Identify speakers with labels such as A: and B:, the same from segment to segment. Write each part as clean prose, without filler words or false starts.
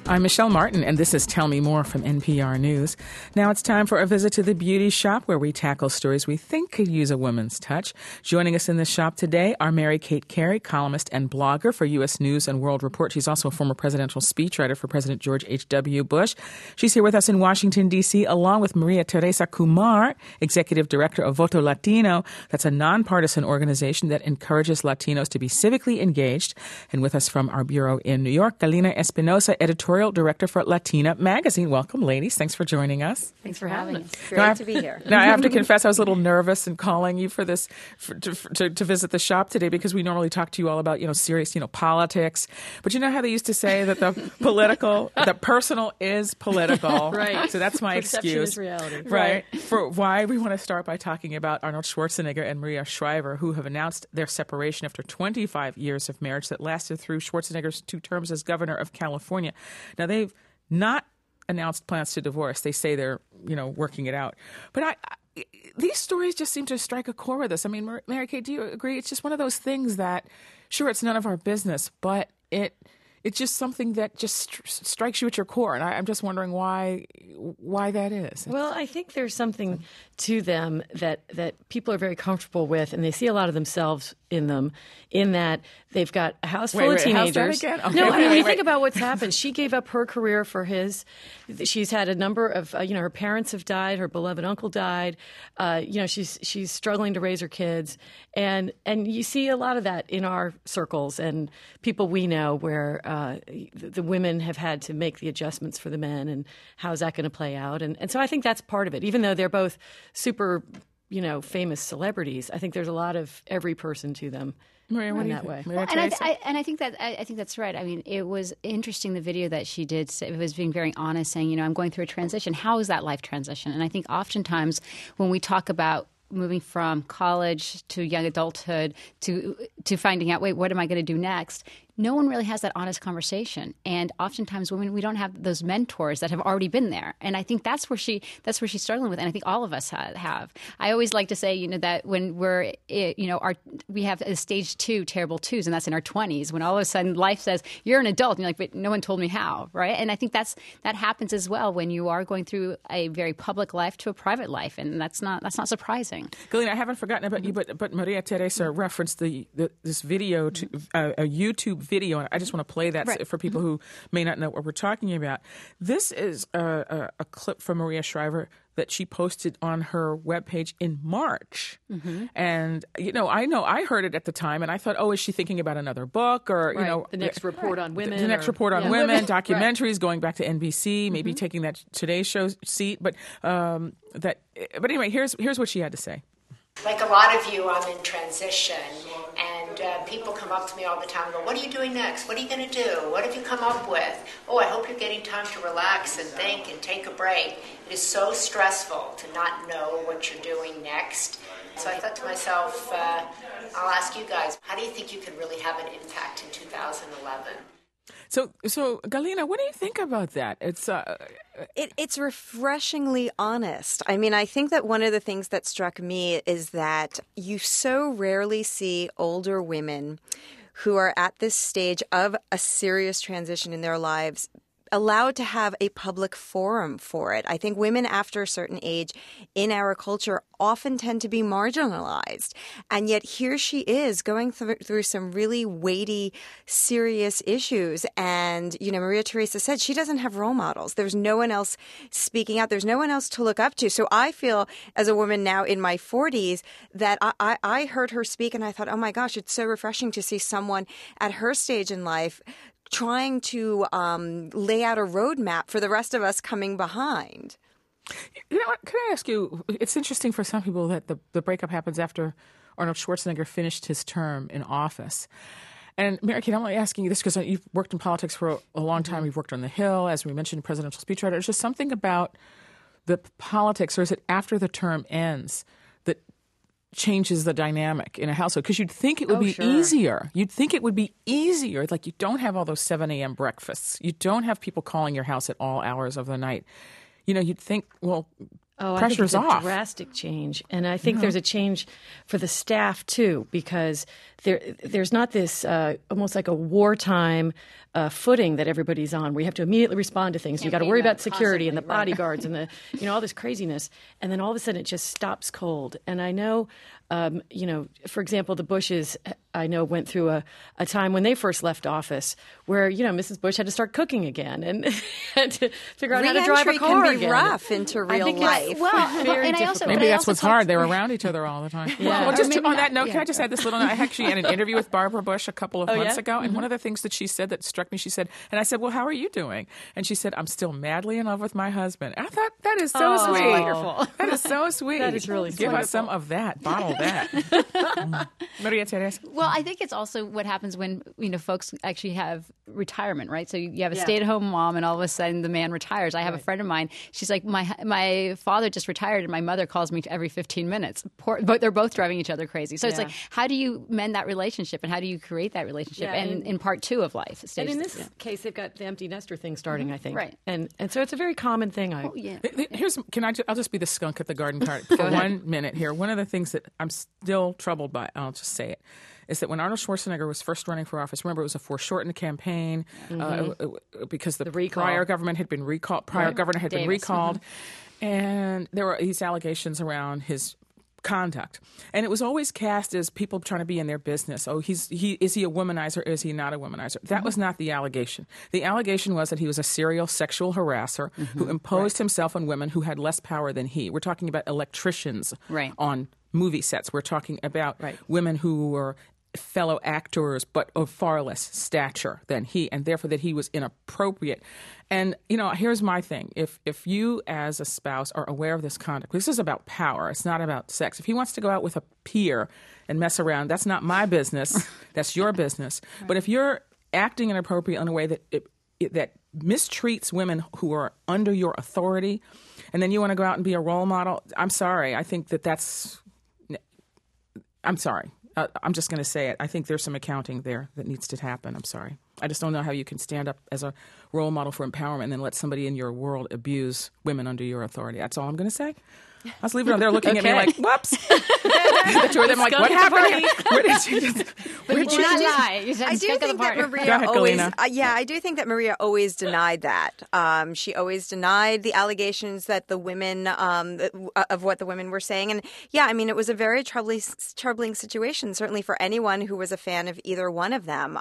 A: I'm Michelle Martin, and this is Tell Me More from NPR News. Now it's time for a visit to the beauty shop where we tackle stories we think could use a woman's touch. Joining us in the shop today are Mary Kate Carey, columnist and blogger for U.S. News and World Report. She's also a former presidential speechwriter for President George H.W. Bush. She's here with us in Washington, D.C., along with Maria Teresa Kumar, executive director of Voto Latino. That's a nonpartisan organization that encourages Latinos to be civically engaged. And with us from our bureau in New York, Galina Espinosa, editorial director for Latina Magazine. Welcome, ladies. Thanks for joining us.
B: Thanks for having us. Great to be here.
A: Now, I have to confess, I was a little nervous in calling you for this, to visit the shop today, because we normally talk to you all about, serious, politics. But you know how they used to say that the personal is political.
B: Right.
A: So that's my
B: Perception
A: excuse.
B: is reality.
A: Right. For why we want to start by talking about Arnold Schwarzenegger and Maria Shriver, who have announced their separation after 25 years of marriage that lasted through Schwarzenegger's 2 terms as governor of California. Now, they've not announced plans to divorce. They say they're, working it out. But these stories just seem to strike a chord with us. I mean, Mary Kate, do you agree? It's just one of those things that, sure, it's none of our business, but it's just something that just strikes you at your core. And I'm just wondering why that is.
B: Well, I think there's something to them that people are very comfortable with, and they see a lot of themselves in them, in that they've got a house full of teenagers.
A: How's that again? Okay,
B: No, I mean, when you think about what's happened, she gave up her career for his. She's had a number of, her parents have died, her beloved uncle died. She's struggling to raise her kids, and you see a lot of that in our circles and people we know, where the women have had to make the adjustments for the men, and how's that going to play out? And so I think that's part of it. Even though they're both super, famous celebrities, I think there's a lot of every person to them.
A: Maria, what
B: in
A: do you
B: that way.
A: Maria,
C: Well, I think that's right. I mean, it was interesting, the video that she did. It was being very honest, saying, I'm going through a transition. How is that life transition? And I think oftentimes when we talk about moving from college to young adulthood to finding out, wait, what am I going to do next? No one really has that honest conversation. And oftentimes women, we don't have those mentors that have already been there. And I think that's where she's struggling with. And I think all of us have. I always like to say, that when we're, we have a stage 2, terrible twos, and that's in our 20s, when all of a sudden life says, you're an adult. And you're like, but no one told me how, right? And I think that happens as well when you are going through a very public life to a private life. And that's not surprising.
A: Galina, I haven't forgotten about you, but Maria Teresa referenced this video, to a YouTube video, and I just want to play that for people who may not know what we're talking about. This is a clip from Maria Shriver that she posted on her webpage in March. Mm-hmm. And, I heard it at the time, and I thought, is she thinking about another book or,
B: the next report on women?
A: The next report on women, documentaries, going back to NBC, maybe taking that Today Show seat. But anyway, here's what she had to say.
D: Like a lot of you, I'm in transition, and people come up to me all the time and go, what are you doing next? What are you going to do? What have you come up with? I hope you're getting time to relax and think and take a break. It is so stressful to not know what you're doing next. So I thought to myself, I'll ask you guys, how do you think you can really have an impact in 2011?
A: So Galina, what do you think about that?
E: It's refreshingly honest. I mean, I think that one of the things that struck me is that you so rarely see older women who are at this stage of a serious transition in their lives allowed to have a public forum for it. I think women after a certain age in our culture often tend to be marginalized. And yet here she is going through some really weighty, serious issues. And, Maria Teresa said she doesn't have role models. There's no one else speaking out. There's no one else to look up to. So I feel, as a woman now in my 40s, that I heard her speak and I thought, oh my gosh, it's so refreshing to see someone at her stage in life trying to lay out a roadmap for the rest of us coming behind.
A: You know what? Can I ask you, it's interesting for some people that the breakup happens after Arnold Schwarzenegger finished his term in office. And Mary Kate, I'm only asking you this because you've worked in politics for a long time. You've worked on the Hill, as we mentioned, presidential speechwriter. There's just something about the politics, or is it after the term ends, that changes the dynamic in a household? Because you'd think it would be easier. You'd think it would be easier. Like, you don't have all those 7 a.m. breakfasts. You don't have people calling your house at all hours of the night. You'd think, well, pressure's
B: I think it's
A: off.
B: a drastic change, and I think there's a change for the staff too, because there's not this almost like a wartime footing that everybody's on. We have to immediately respond to things. You got to worry about security and the bodyguards and the all this craziness, and then all of a sudden it just stops cold. And I know, for example, the Bushes, I know, went through a time when they first left office where Mrs. Bush had to start cooking again and had to figure out how to drive a car
E: can be
B: again.
E: rough into real life.
C: And I also,
A: Maybe that's what's hard. They were around each other all the time.
B: Yeah.
A: Well, just
C: Or maybe
A: on that
C: not.
A: note, can I just add this little note? I actually had an interview with Barbara Bush a couple of months
B: yeah?
A: ago, and one of the things that she said that struck me, she said, and I said, well, how are you doing? And she said, I'm still madly in love with my husband. And I thought, that is so sweet.
C: wonderful.
A: That is so sweet.
B: That is really
A: Give
B: sweet.
A: us some of that. Bottle that. Maria Teresa.
C: Well, I think it's also what happens when folks actually have retirement, right? So you have a stay-at-home mom, and all of a sudden the man retires. I have a friend of mine. She's like, my father just retired, and my mother calls me every 15 minutes. But they're both driving each other crazy. So it's like, how do you mend that relationship, and how do you create that relationship?
B: Yeah,
C: and in part 2 of life,
B: And in this case, they've got the empty nester thing starting, I think.
C: Right.
B: And so it's a very common thing.
C: Oh, yeah.
A: I'll just be the skunk at the garden cart for 1 minute here. One of the things that I'm still troubled by, I'll just say it, is that when Arnold Schwarzenegger was first running for office, remember it was a foreshortened campaign because the
B: recall.
A: prior government had been recalled. Governor had been recalled, and there were these allegations around his conduct, and it was always cast as people trying to be in their business. Oh, is he a womanizer? Or is he not a womanizer? That was not the allegation. The allegation was that he was a serial sexual harasser who imposed himself on women who had less power than he. We're talking about electricians on movie sets. We're talking about women who were fellow actors but of far less stature than he, and therefore that he was inappropriate. And here's my thing: if you as a spouse are aware of this conduct, this is about power, it's not about sex. If he wants to go out with a peer and mess around, that's not my business. That's your business. But if you're acting inappropriately in a way that mistreats women who are under your authority, and then you want to go out and be a role model, I'm sorry. I think I'm sorry. I'm just going to say it. I think there's some accounting there that needs to happen. I'm sorry. I just don't know how you can stand up as a role model for empowerment and then let somebody in your world abuse women under your authority. That's all I'm going to say. I'll just leave it on there looking at me like, whoops. The two of them like, what happened? Where did you
C: not lie. You said
E: I do
C: skunk of the
E: think that
C: party.
E: Maria
A: Go ahead,
E: always,
A: Galina.
E: I do think that Maria always denied that. She always denied the allegations that the women, of what the women were saying. And it was a very troubling situation, certainly for anyone who was a fan of either one of them.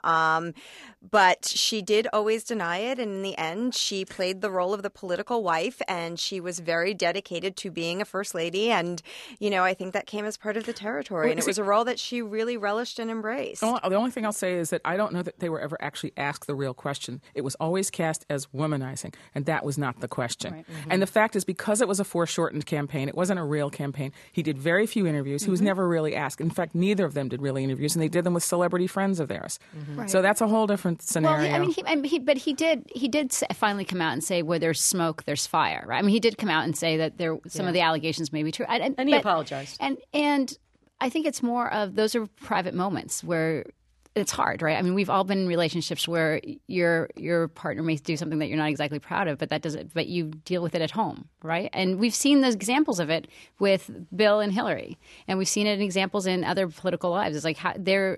E: But she did always deny it. And in the end, she played the role of the political wife, and she was very dedicated to being a first lady. And, I think that came as part of the territory. And it was a role that she really relished and embraced.
A: The only thing I'll say is that I don't know that they were ever actually asked the real question. It was always cast as womanizing, and that was not the question. Right. And the fact is, because it was a foreshortened campaign, it wasn't a real campaign. He did very few interviews. He was never really asked. In fact, neither of them did really interviews, and they did them with celebrity friends of theirs. Right. So that's a whole different scenario.
C: Well, he did finally come out and say, where there's smoke, there's fire. Right? I mean, he did come out and say that some of the allegations may be true,
B: and he apologized.
C: And I think it's more of those are private moments where it's hard, right? I mean, we've all been in relationships where your partner may do something that you're not exactly proud of, but you deal with it at home, right? And we've seen those examples of it with Bill and Hillary, and we've seen it in examples in other political lives. It's like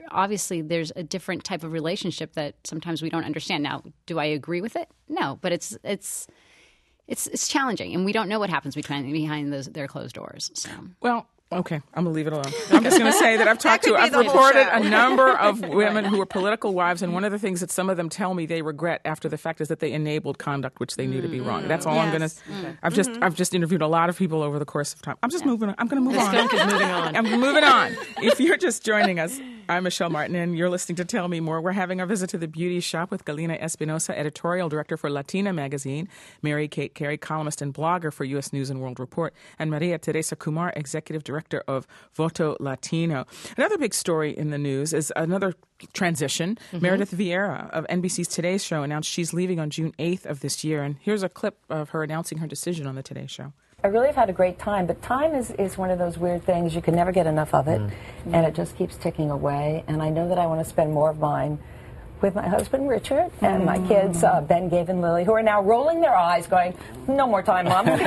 C: there's a different type of relationship that sometimes we don't understand. Now, do I agree with it? No, but it's challenging, and we don't know what happens behind their closed doors. So.
A: Well, okay, I'm going to leave it alone. I'm just going to say that I've reported a number of women who are political wives, and one of the things that some of them tell me they regret after the fact is that they enabled conduct which they knew to be wrong. That's all I'm going to. I've just interviewed a lot of people over the course of time. I'm just moving on. I'm going to move on.
B: Skunk is moving on.
A: I'm moving on. If you're just joining us, I'm Michelle Martin, and you're listening to Tell Me More. We're having our visit to the beauty shop with Galina Espinosa, editorial director for Latina magazine, Mary Kate Carey, columnist and blogger for U.S. News and World Report, and Maria Teresa Kumar, executive director of Voto Latino. Another big story in the news is another transition. Meredith Vieira of NBC's Today Show announced she's leaving on June 8th of this year, and here's a clip of her announcing her decision on the Today Show.
F: I really have had a great time, but time is one of those weird things. You can never get enough of it, and it just keeps ticking away. And I know that I want to spend more of mine with my husband, Richard, and my kids, Ben, Gabe, and Lily, who are now rolling their eyes going, no more time, Mom. But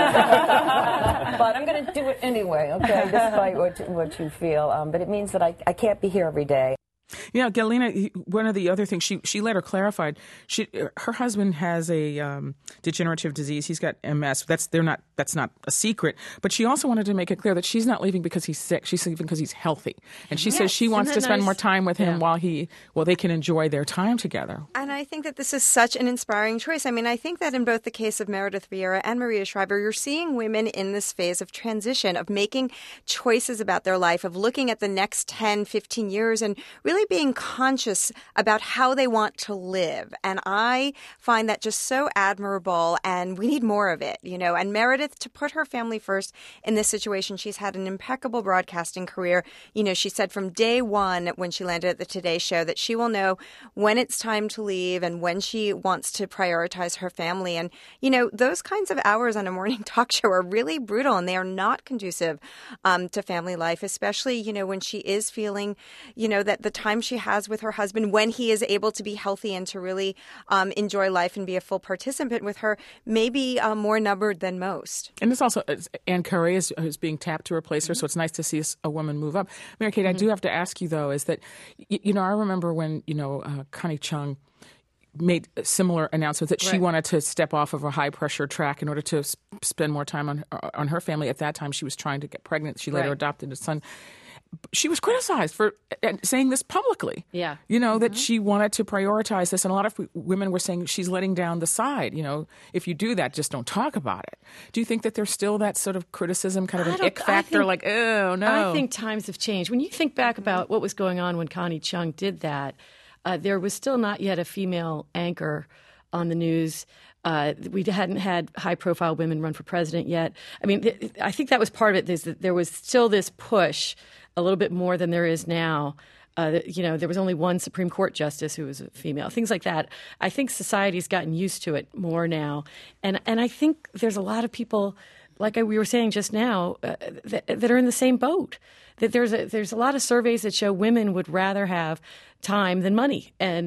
F: I'm going to do it anyway, okay, despite what you feel. But it means that I can't be here every day.
A: You know, Galina, one of the other things she later clarified, her husband has a degenerative disease. He's got MS. That's not a secret. But she also wanted to make it clear that she's not leaving because he's sick. She's leaving because he's healthy. And she says she wants to spend more time with him while they can enjoy their time together.
E: And I think that this is such an inspiring choice. I mean, I think that in both the case of Meredith Vieira and Maria Shriver, you're seeing women in this phase of transition, of making choices about their life, of looking at the next 10, 15 years and really being conscious about how they want to live. And I find that just so admirable, and we need more of it, you know. And Meredith, to put her family first in this situation, she's had an impeccable broadcasting career. You know, she said from day one when she landed at the Today Show that she will know when it's time to leave and when she wants to prioritize her family. And, you know, those kinds of hours on a morning talk show are really brutal, and they are not conducive to family life, especially, you know, when she is feeling, you know, that the time she has with her husband, when he is able to be healthy and to really enjoy life and be a full participant with her, may be more numbered than most.
A: And this also, Ann Curry is being tapped to replace her, so it's nice to see a woman move up. Mary Kate, I do have to ask you, though, is that, you know, I remember when, you know, Connie Chung made similar announcements that she wanted to step off of a high-pressure track in order to spend more time on her family. At that time, she was trying to get pregnant. She later adopted a son. She was criticized for saying this publicly. Yeah. You know, that she wanted to prioritize this. And a lot of women were saying she's letting down the side. You know, if you do that, just don't talk about it. Do you think that there's still that sort of criticism, kind of an ick factor, like, oh, no?
B: I think times have changed. When you think back about what was going on when Connie Chung did that, there was still not yet a female anchor on the news. We hadn't had high-profile women run for president yet. I mean, I think that was part of it, is that there was still this push, a little bit more than there is now. You know, there was only one Supreme Court justice who was a female, things like that. I think society's gotten used to it more now. And I think there's a lot of people, like we were saying just now, that are in the same boat. That there's a lot of surveys that show women would rather have time than money. And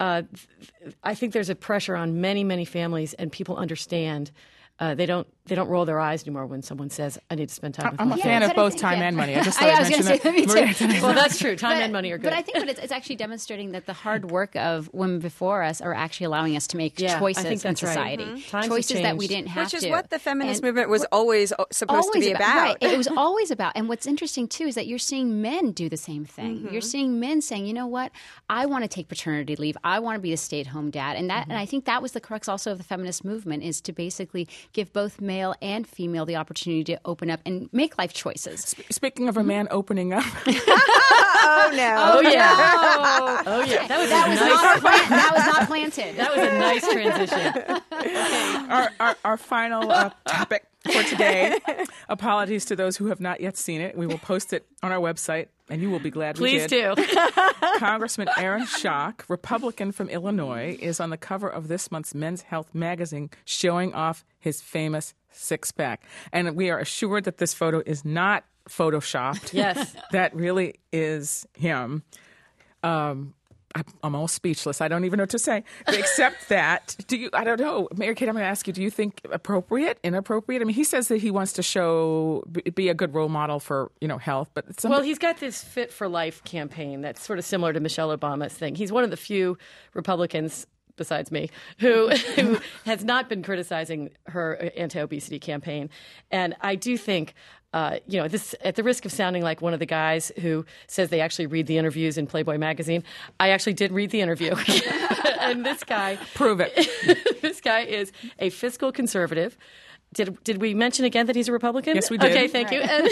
B: I think there's a pressure on many, many families, and people understand. They don't roll their eyes anymore when someone says, I need to spend time with my
A: family. I'm a fan of both time and money. I just thought I'd mention that.
B: Well, that's true. Time and money are good.
C: But I think it's actually demonstrating that the hard work of women before us are actually allowing us to make choices in society.
B: Right. Mm-hmm.
C: Choices that we didn't have
E: to. Which is
C: to.
E: what the feminist movement was always supposed to be about.
C: Right. It was always about. And what's interesting, too, is that you're seeing men do the same thing. Mm-hmm. You're seeing men saying, you know what, I want to take paternity leave. I want to be a stay-at-home dad. And and I think that was the crux also of the feminist movement, is to basically give both male and female the opportunity to open up and make life choices.
A: Speaking of a man opening up.
E: Oh, no.
B: Oh, yeah. Oh, yeah.
C: That was not planted.
B: That was a nice transition.
A: Okay. Our final topic for today. Apologies to those who have not yet seen it. We will post it on our website, and you will be glad we did.
B: Please do.
A: Congressman Aaron Schock, Republican from Illinois, is on the cover of this month's Men's Health magazine showing off his famous six-pack. And we are assured that this photo is not photoshopped.
B: Yes.
A: That really is him. I'm almost speechless. I don't even know what to say. Except that, I don't know. Mary Kate, I'm going to ask you, do you think appropriate, inappropriate? I mean, he says that he wants to be a good role model for, you know, health. But
B: well, he's got this Fit for Life campaign that's sort of similar to Michelle Obama's thing. He's one of the few Republicans, besides me, who has not been criticizing her anti-obesity campaign. And I do think, you know, this, at the risk of sounding like one of the guys who says they actually read the interviews in Playboy magazine, I actually did read the interview. And this guy...
A: Prove it.
B: This guy is a fiscal conservative. Did we mention again that he's a Republican?
A: Yes, we did.
B: Okay, thank you. And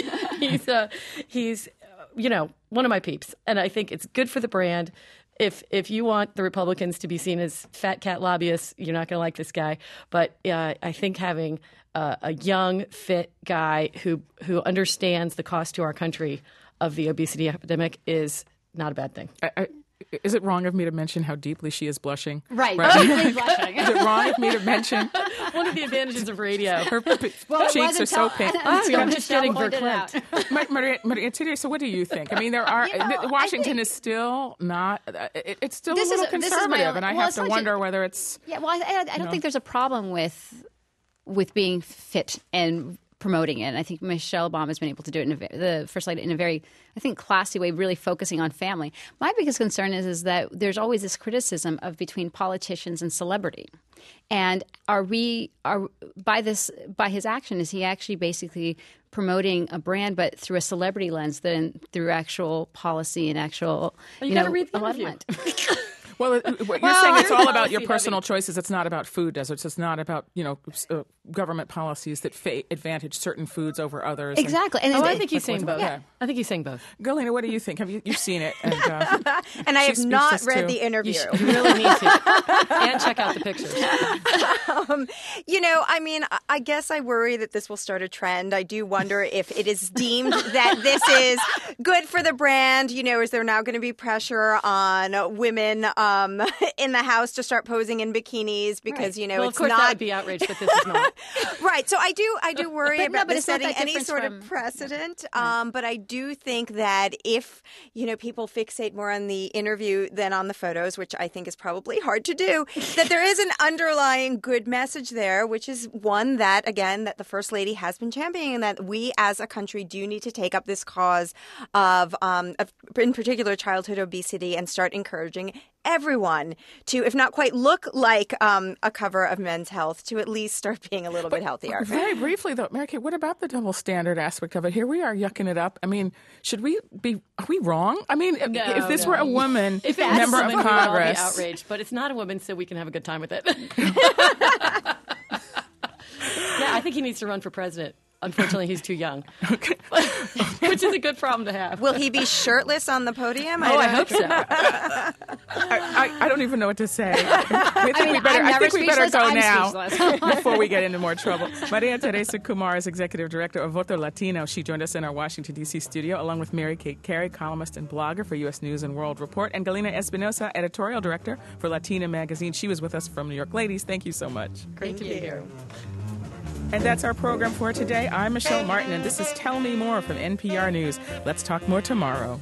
B: he's you know, one of my peeps. And I think it's good for the brand. If you want the Republicans to be seen as fat cat lobbyists, you're not going to like this guy. But I think having a young, fit guy who understands the cost to our country of the obesity epidemic is not a bad thing.
A: Is it wrong of me to mention how deeply she is blushing?
C: Right.
A: Right.
C: Blushing.
A: Is it wrong of me to mention
B: One of the advantages of radio.
A: her
C: Well, it
A: cheeks are
C: wasn't
A: so
C: till-
A: pink?
C: until
B: I'm just
C: Michelle
B: getting
C: pointed it out.
A: Maria, today, so what do you think? I mean, there are
C: I
A: Washington
C: think-
A: is still not. It's still a
C: This is-
A: little
C: this is my
A: conservative,
C: own-
A: and I
C: well,
A: have
C: it's
A: to
C: not
A: wonder
C: ju-
A: whether it's.
C: Yeah, well, I don't think there's a problem with being fit and promoting it. And I think Michelle Obama has been able to do it the First Lady in a very, I think, classy way, really focusing on family. My biggest concern is that there's always this criticism of between politicians and celebrity. And by his action, is he actually basically promoting a brand, but through a celebrity lens than through actual policy and actual,
B: You gotta read the interview.
C: alignment?
A: Well, what you're saying it's all about your
B: policy
A: personal choices. It's not about food deserts. It's not about government policies that advantage certain foods over others.
C: Exactly. And
B: I think he's saying both.
A: Yeah.
B: I think he's saying both.
A: Galina, what do you think? You've seen it? And,
E: And I
A: she
E: have
A: speaks
E: not
A: this
E: read
A: too.
E: the interview.
B: You really need to. And check out the pictures.
E: I mean, I guess I worry that this will start a trend. I do wonder if it is deemed that this is good for the brand. Is there now going to be pressure on women in the house to start posing in bikinis because,
B: Well, of
E: it's
B: course,
E: not
B: that would be outrage, but this is not.
E: right. So I do worry
C: But no,
E: about
C: but
E: this
C: it's not
E: setting
C: that
E: any
C: different
E: sort
C: from-
E: of precedent. But I do think that if, people fixate more on the interview than on the photos, which I think is probably hard to do, that there is an underlying good message there, which is one that, again, that the First Lady has been championing, and that we as a country do need to take up this cause of in particular, childhood obesity and start encouraging everyone to, if not quite look like a cover of Men's Health, to at least start being a little bit healthier.
A: Very briefly, though, Mary Kate, what about the double standard aspect of it? Here we are yucking it up. I mean, are we wrong? I mean, if this were a woman,
B: If it was
A: member
B: a
A: of
B: woman, we would all be
A: Congress.
B: outraged, but it's not a woman, so we can have a good time with it. Yeah, I think he needs to run for president. Unfortunately, he's too young, which is a good problem to have.
E: Will he be shirtless on the podium?
B: I hope so.
A: I don't even know what to say. I think we
C: I'm
A: better
C: never
A: go
C: speechless, I'm
A: now
C: speechless.
A: before we get into more trouble. Maria Teresa Kumar is executive director of Voto Latino. She joined us in our Washington, D.C. studio, along with Mary Kate Carey, columnist and blogger for U.S. News and World Report, and Galina Espinosa, editorial director for Latina Magazine. She was with us from New York. Ladies, thank you so much.
B: Great to be here.
A: And that's our program for today. I'm Michelle Martin, and this is Tell Me More from NPR News. Let's talk more tomorrow.